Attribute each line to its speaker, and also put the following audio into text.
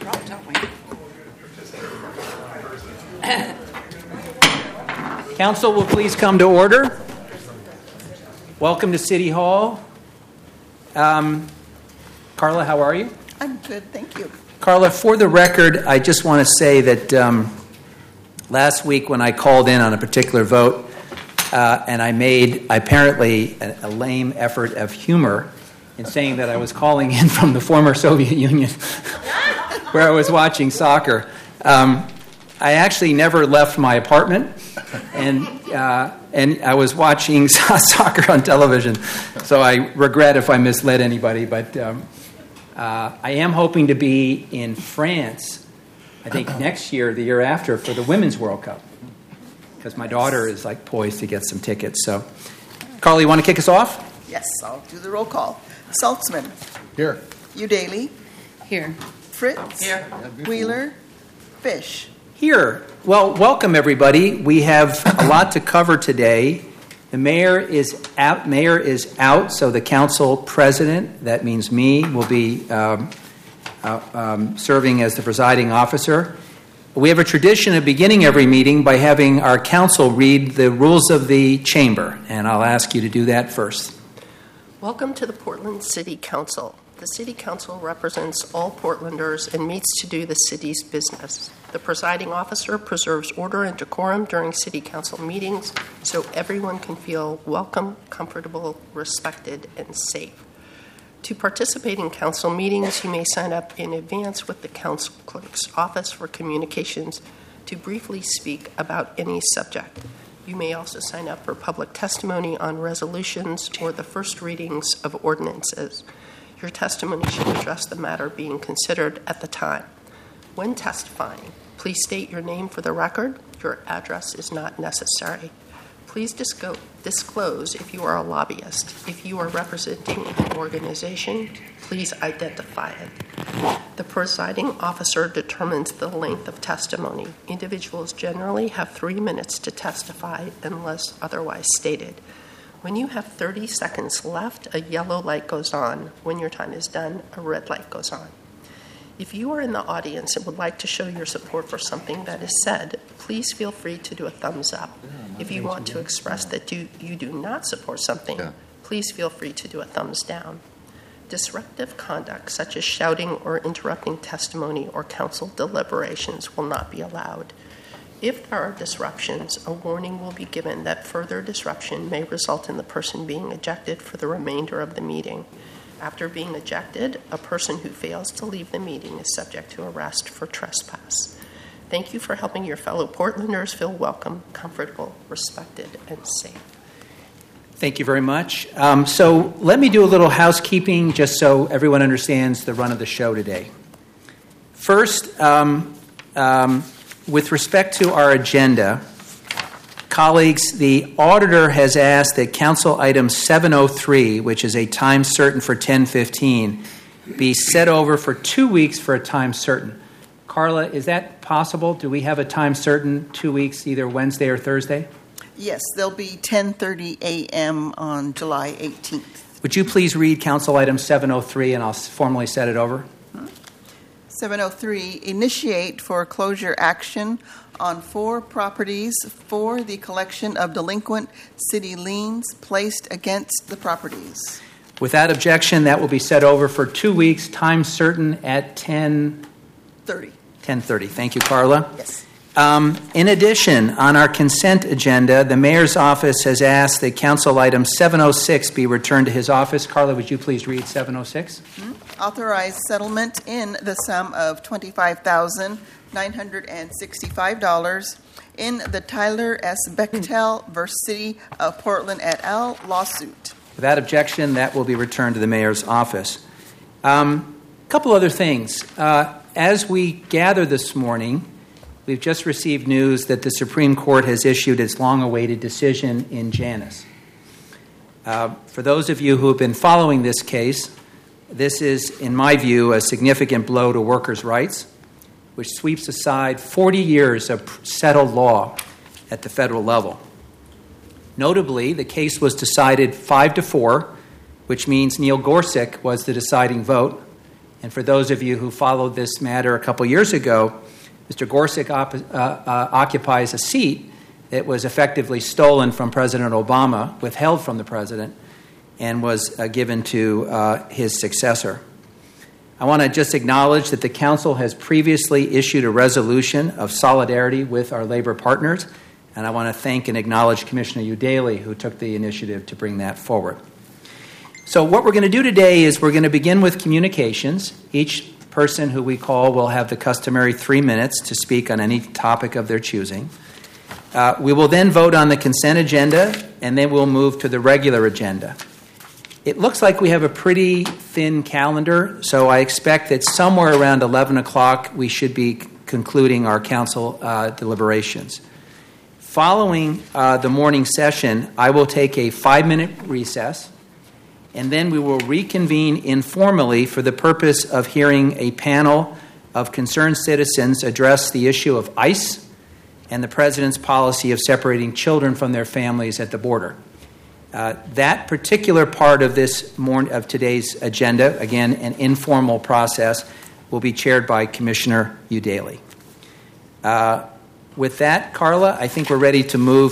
Speaker 1: dropped, don't we?
Speaker 2: Council will please come to order. Welcome to City Hall. Carla, how are you?
Speaker 1: I'm good, thank you.
Speaker 2: Carla, for the record, I just want to say that last week when I called in on a particular vote and I made apparently a lame effort of humor in saying that I was calling in from the former Soviet Union where I was watching soccer. I actually never left my apartment, and I was watching soccer on television, so I regret if I misled anybody, but I am hoping to be in France, I think next year, the year after, for the Women's World Cup, because my daughter is poised to get some tickets. So, Carla, you want to kick us off?
Speaker 1: Yes, I'll do the roll call. Saltzman.
Speaker 3: Here.
Speaker 1: Udaley.
Speaker 4: Here.
Speaker 1: Fritz.
Speaker 4: Here.
Speaker 1: Wheeler. Fish.
Speaker 2: Here. Well, welcome everybody. We have a lot to cover today. The mayor is out, so the council president, that means me, will be serving as the presiding officer. We have a tradition of beginning every meeting by having our council read the rules of the chamber, and I'll ask you to do that first.
Speaker 4: Welcome to the Portland City Council. The City Council represents all Portlanders and meets to do the city's business. The presiding officer preserves order and decorum during City Council meetings so everyone can feel welcome, comfortable, respected, and safe. To participate in council meetings, you may sign up in advance with the council clerk's office for communications to briefly speak about any subject. You may also sign up for public testimony on resolutions or the first readings of ordinances. Your testimony should address the matter being considered at the time. When testifying, please state your name for the record. Your address is not necessary. Please disclose if you are a lobbyist. If you are representing an organization, please identify it. The presiding officer determines the length of testimony. Individuals generally have 3 minutes to testify unless otherwise stated. When you have 30 seconds left, a yellow light goes on. When your time is done, a red light goes on. If you are in the audience and would like to show your support for something that is said, please feel free to do a thumbs up. If you want to express that you do not support something, please feel free to do a thumbs down. Disruptive conduct, such as shouting or interrupting testimony or council deliberations, will not be allowed. If there are disruptions, a warning will be given that further disruption may result in the person being ejected for the remainder of the meeting. After being ejected, a person who fails to leave the meeting is subject to arrest for trespass. Thank you for helping your fellow Portlanders feel welcome, comfortable, respected, and safe.
Speaker 2: Thank you very much. So let me do a little housekeeping just so everyone understands the run of the show today. First, with respect to our agenda, colleagues, the auditor has asked that Council Item 703, which is a time certain for 10:15, be set over for 2 weeks for a time certain. Carla, is that possible? Do we have a time certain 2 weeks, either Wednesday or Thursday?
Speaker 1: Yes, there'll be 10:30 a.m. on July 18th.
Speaker 2: Would you please read Council Item 703 and I'll formally set it over?
Speaker 1: 703, initiate foreclosure action on 4 properties for the collection of delinquent city liens placed against the properties.
Speaker 2: Without objection, that will be set over for 2 weeks, time certain at
Speaker 1: 10:30.
Speaker 2: 10:30. Thank you, Carla.
Speaker 1: Yes.
Speaker 2: In addition, on our consent agenda, the mayor's office has asked that Council Item 706 be returned to his office. Carla, would you please read 706?
Speaker 1: Authorize settlement in the sum of $25,965 in the Tyler S. Bechtel v. City of Portland et al. Lawsuit.
Speaker 2: Without objection, that will be returned to the mayor's office. A couple other things. As we gather this morning, we've just received news that the Supreme Court has issued its long-awaited decision in Janus. For those of you who have been following this case, this is, in my view, a significant blow to workers' rights, which sweeps aside 40 years of settled law at the federal level. Notably, the case was decided 5-4, which means Neil Gorsuch was the deciding vote, And for those of you who followed this matter a couple years ago, Mr. Gorsuch occupies a seat that was effectively stolen from President Obama, withheld from the president, and was given to his successor. I want to just acknowledge that the Council has previously issued a resolution of solidarity with our labor partners, and I want to thank and acknowledge Commissioner Udaley, who took the initiative to bring that forward. So what we're going to do today is we're going to begin with communications. Each person who we call will have the customary 3 minutes to speak on any topic of their choosing. We will then vote on the consent agenda, and then we'll move to the regular agenda. It looks like we have a pretty thin calendar, so I expect that somewhere around 11 o'clock we should be concluding our council deliberations. Following the morning session, I will take a 5-minute recess, and then we will reconvene informally for the purpose of hearing a panel of concerned citizens address the issue of ICE and the President's policy of separating children from their families at the border. That particular part of of today's agenda, again, an informal process, will be chaired by Commissioner Udaley. With that, Carla, I think we're ready to move